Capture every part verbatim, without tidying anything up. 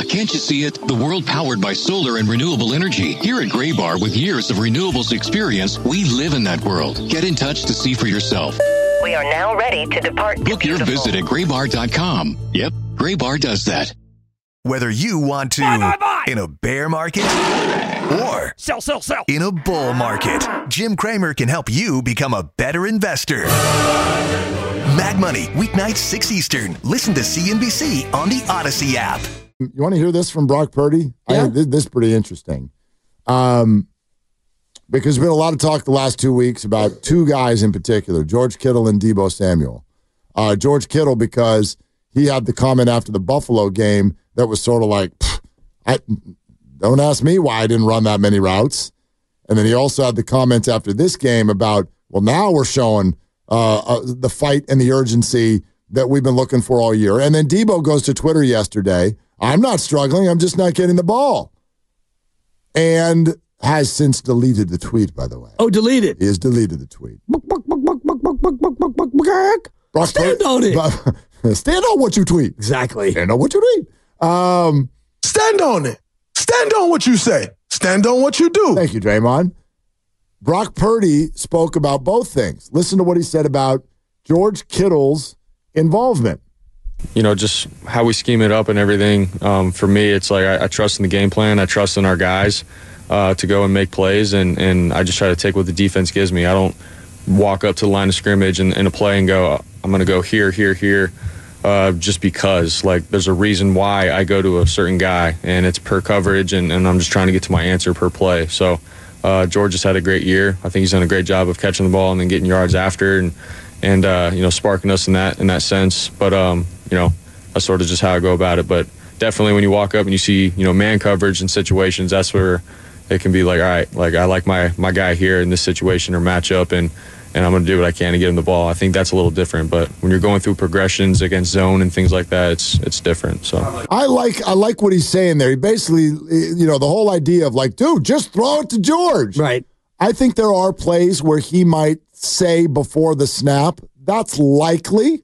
can't you see it? The world powered by solar and renewable energy. Here at Graybar, with years of renewables experience, we live in that world. Get in touch to see for yourself. We are now ready to depart. Book your visit at graybar dot com. Yep, Graybar does that. Whether you want to buy, buy, buy. in a bear market or sell, sell, sell. in a bull market, Jim Cramer can help you become a better investor. Mad Money, weeknights six Eastern. Listen to C N B C on the Odyssey app. You want to hear this from Brock Purdy? Yeah. I think this, this is pretty interesting. Um, because there's been a lot of talk the last two weeks about two guys in particular, George Kittle and Deebo Samuel. Uh, George Kittle, because he had the comment after the Buffalo game that was sort of like, I, don't ask me why I didn't run that many routes. And then he also had the comments after this game about, well, now we're showing uh, uh, the fight and the urgency that we've been looking for all year. And then Deebo goes to Twitter yesterday. I'm not struggling. I'm just not getting the ball. And has since deleted the tweet, by the way. Oh, deleted. He has deleted the tweet. Stand on it. Stand on what you tweet. Exactly. Stand on what you tweet. Um, Stand on it. Stand on what you say. Stand on what you do. Thank you, Draymond. Brock Purdy spoke about both things. Listen to what he said about George Kittle's involvement. You know, just how we scheme it up and everything. Um, for me, it's like I, I trust in the game plan. I trust in our guys uh, to go and make plays, and, and I just try to take what the defense gives me. I don't walk up to the line of scrimmage in, in a play and go, I'm going to go here, here, here, uh, just because. Like, there's a reason why I go to a certain guy, and it's per coverage, and, and I'm just trying to get to my answer per play. So uh, George has had a great year. I think he's done a great job of catching the ball and then getting yards after, and and uh, you know, sparking us in that in that sense. But um, you know, that's sort of just how I go about it. But definitely, when you walk up and you see, you know, man coverage in situations, that's where it can be like, all right, like I like my my guy here in this situation or matchup, and and I'm going to do what I can to get him the ball. I think that's a little different. But when you're going through progressions against zone and things like that, it's it's different. So I like I like what he's saying there. He basically, you know, the whole idea of like, dude, just throw it to George. Right. I think there are plays where he might say before the snap, that's likely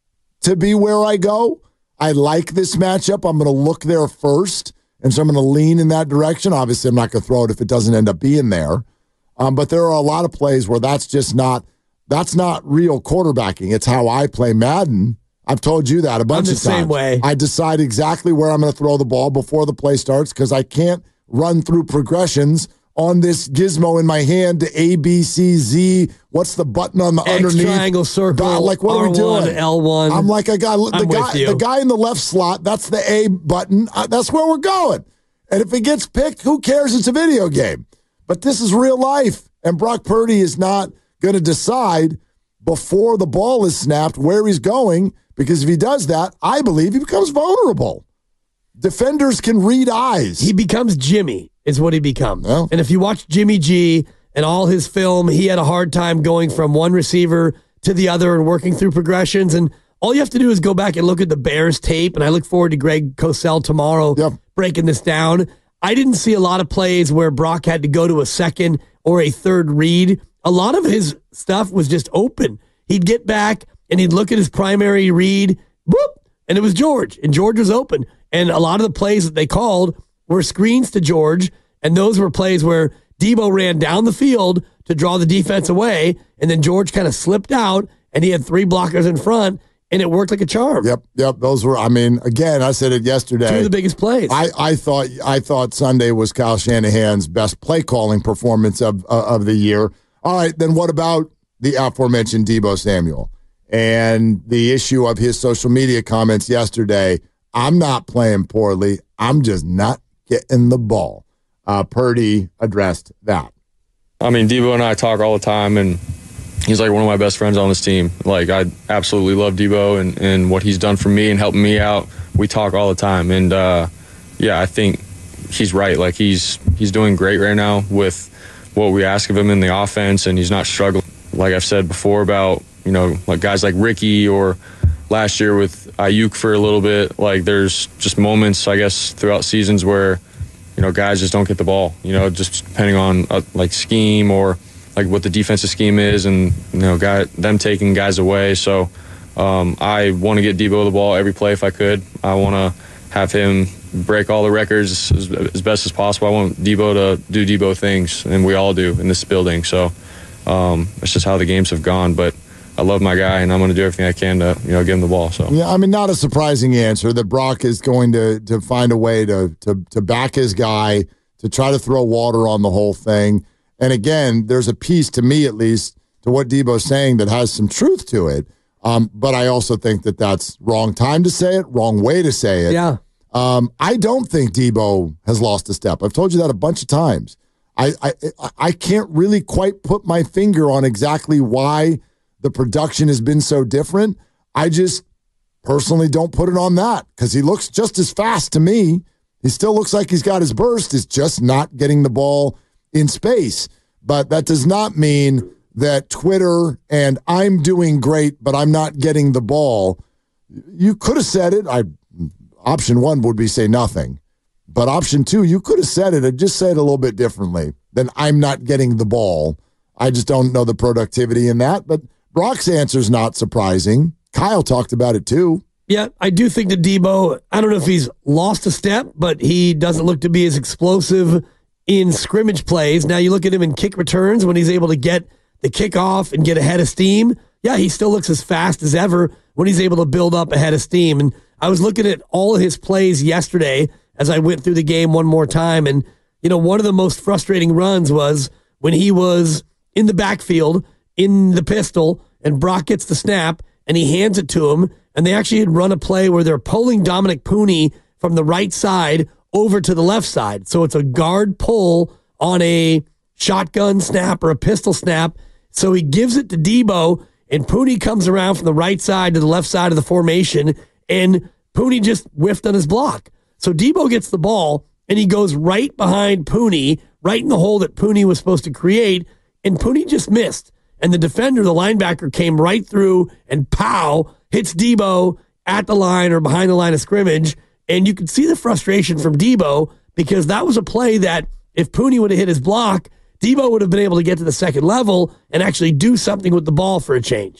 to be where I go. I like this matchup. I'm going to look there first, and so I'm going to lean in that direction. Obviously, I'm not going to throw it if it doesn't end up being there. Um, but there are a lot of plays where that's just not that's not real quarterbacking. It's how I play Madden. I've told you that a bunch I'm the of times. same way. I decide exactly where I'm going to throw the ball before the play starts because I can't run through progressions on this gizmo in my hand to A, B, C, Z. What's the button on the X, underneath? triangle, circle, God, like, what R one, are we doing? L one. I'm like, I got the I'm guy, with you. the guy in the left slot. That's the A button. Uh, that's where we're going. And if it gets picked, who cares? It's a video game. But this is real life. And Brock Purdy is not going to decide before the ball is snapped where he's going, because if he does that, I believe he becomes vulnerable. Defenders can read eyes. He becomes Jimmy, is what he becomes. Well, and if you watch Jimmy G and all his film, he had a hard time going from one receiver to the other and working through progressions. And all you have to do is go back and look at the Bears tape. And I look forward to Greg Cosell tomorrow yep. breaking this down. I didn't see a lot of plays where Brock had to go to a second or a third read. A lot of his stuff was just open. He'd get back and he'd look at his primary read, whoop, and it was George. And George was open. And a lot of the plays that they called were screens to George, and those were plays where Deebo ran down the field to draw the defense away, and then George kind of slipped out, and he had three blockers in front, and it worked like a charm. Yep, yep. Those were, I mean, again, I said it yesterday. Two of the biggest plays. I, I thought I thought Sunday was Kyle Shanahan's best play calling performance of uh, of the year. All right, then what about the aforementioned Deebo Samuel and the issue of his social media comments yesterday? I'm not playing poorly. I'm just not getting the ball. Uh, Purdy addressed that. I mean, Deebo and I talk all the time, and he's like one of my best friends on this team. Like, I absolutely love Deebo and, and what he's done for me and helping me out. We talk all the time. And, uh, yeah, I think he's right. Like, he's he's doing great right now with what we ask of him in the offense, and he's not struggling. Like I've said before about, you know, like guys like Ricky or last year with Ayuk for a little bit, like there's just moments, I guess, throughout seasons where, you know, guys just don't get the ball, you know, just depending on uh, like scheme or like what the defensive scheme is, and, you know, guy, them taking guys away. So um, I want to get Deebo the ball every play if I could. I want to have him break all the records as, as best as possible. I want Debo to do Debo things, and we all do in this building. So um, it's just how the games have gone. But I love my guy, and I'm going to do everything I can to, you know, give him the ball. So yeah, I mean, not a surprising answer that Brock is going to to find a way to to to back his guy, to try to throw water on the whole thing. And again, there's a piece, to me at least, to what Debo's saying that has some truth to it. Um, but I also think that that's wrong time to say it, wrong way to say it. Yeah. Um, I don't think Debo has lost a step. I've told you that a bunch of times. I, I I can't really quite put my finger on exactly why the production has been so different. I just personally don't put it on that because he looks just as fast to me. He still looks like he's got his burst. He's just not getting the ball in space. But that does not mean that Twitter and I'm doing great, but I'm not getting the ball. You could have said it. I option one would be say nothing. But option two, you could have said it. I'd just say it a little bit differently than I'm not getting the ball. I just don't know the productivity in that. But Brock's answer is not surprising. Kyle talked about it too. Yeah, I do think that Debo, I don't know if he's lost a step, but he doesn't look to be as explosive in scrimmage plays. Now you look at him in kick returns when he's able to get the kickoff and get ahead of steam. Yeah, he still looks as fast as ever when he's able to build up ahead of steam. And I was looking at all of his plays yesterday as I went through the game one more time. And, you know, one of the most frustrating runs was when he was in the backfield in the pistol and Brock gets the snap and he hands it to him. And they actually had run a play where they're pulling Dominic Pooney from the right side over to the left side. So it's a guard pull on a shotgun snap or a pistol snap. So he gives it to Debo, and Pooney comes around from the right side to the left side of the formation, and Pooney just whiffed on his block. So Debo gets the ball, and he goes right behind Pooney, right in the hole that Pooney was supposed to create, and Pooney just missed. And the defender, the linebacker, came right through and pow, hits Debo at the line or behind the line of scrimmage. And you could see the frustration from Debo because that was a play that if Pooney would have hit his block, Debo would have been able to get to the second level and actually do something with the ball for a change.